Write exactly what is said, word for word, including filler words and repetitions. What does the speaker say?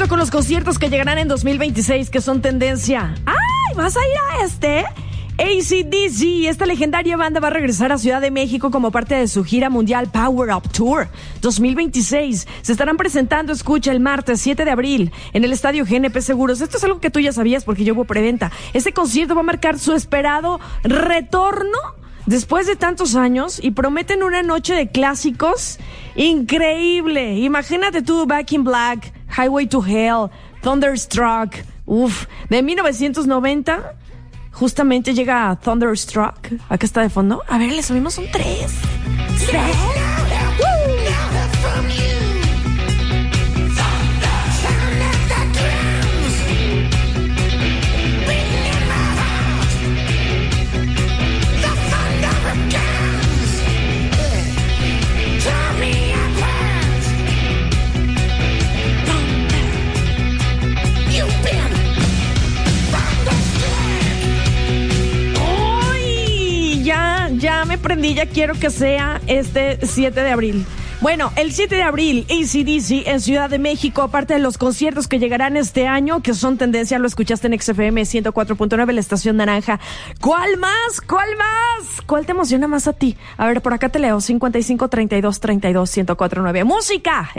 Rapidito con los conciertos que llegarán en dos mil veintiséis, que son tendencia. ¡Ay! ¿Vas a ir a este? A C D C, esta legendaria banda va a regresar a Ciudad de México como parte de su gira mundial Power Up Tour dos mil veintiséis. Se estarán presentando, escucha, el martes siete de abril en el Estadio G N P Seguros. Esto es algo que tú ya sabías porque yo hubo preventa. Este concierto va a marcar su esperado retorno después de tantos años y prometen una noche de clásicos increíble. Imagínate tú, Back in Black, Highway to Hell, Thunderstruck, uff, de mil novecientos noventa. Justamente llega Thunderstruck. Acá está de fondo. A ver, le subimos un tres. ¡Sí! Ya me prendí, ya quiero que sea este siete de abril. Bueno, el siete de abril, A C D C en Ciudad de México, aparte de los conciertos que llegarán este año, que son tendencia, lo escuchaste en X F M ciento cuatro punto nueve, la estación naranja. ¿Cuál más? ¿Cuál más? ¿Cuál te emociona más a ti? A ver, por acá te leo, cincuenta y cinco, treinta y dos, treinta y dos, ciento cuatro punto nueve. ¡Música!